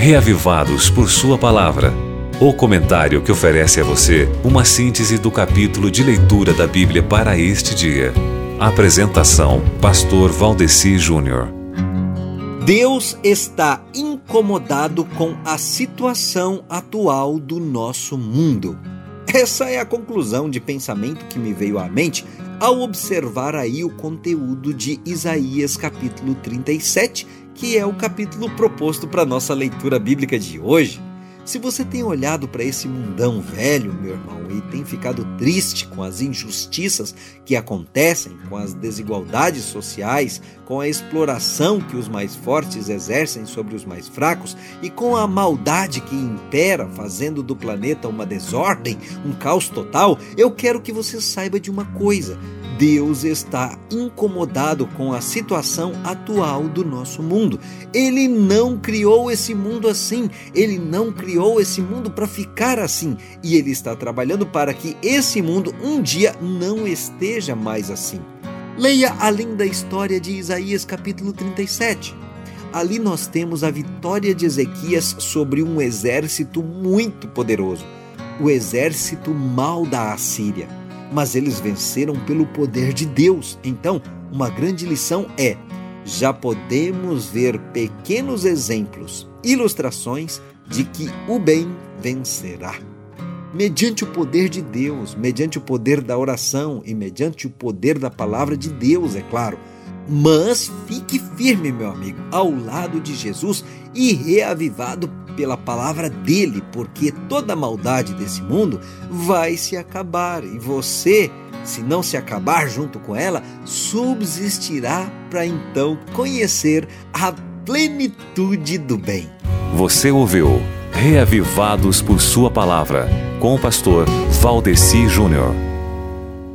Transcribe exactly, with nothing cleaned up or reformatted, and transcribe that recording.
Reavivados por Sua Palavra. O comentário que oferece a você uma síntese do capítulo de leitura da Bíblia para este dia. Apresentação: Pastor Valdeci Júnior. Deus está incomodado com a situação atual do nosso mundo. Essa é a conclusão de pensamento que me veio à mente ao observar aí o conteúdo de Isaías capítulo trinta e sete, que é o capítulo proposto para a nossa leitura bíblica de hoje. Se você tem olhado para esse mundão velho, meu irmão, e tem ficado triste com as injustiças que acontecem, com as desigualdades sociais, com a exploração que os mais fortes exercem sobre os mais fracos e com a maldade que impera, fazendo do planeta uma desordem, um caos total, eu quero que você saiba de uma coisa: Deus está incomodado com a situação atual do nosso mundo. Ele não criou esse mundo assim, Ele não criou esse mundo para ficar assim, e Ele está trabalhando para que esse mundo um dia não esteja mais assim. Leia além da história de Isaías capítulo trinta e sete. Ali nós temos a vitória de Ezequias sobre um exército muito poderoso, o exército mau da Assíria. Mas eles venceram pelo poder de Deus. Então, uma grande lição é: já podemos ver pequenos exemplos, ilustrações de que o bem vencerá. Mediante o poder de Deus, mediante o poder da oração e mediante o poder da palavra de Deus, é claro. Mas fique firme, meu amigo, ao lado de Jesus e reavivado pela palavra dele, porque toda a maldade desse mundo vai se acabar e você, se não se acabar junto com ela, subsistirá para então conhecer a plenitude do bem. Você ouviu Reavivados por Sua Palavra, com o pastor Valdeci Júnior.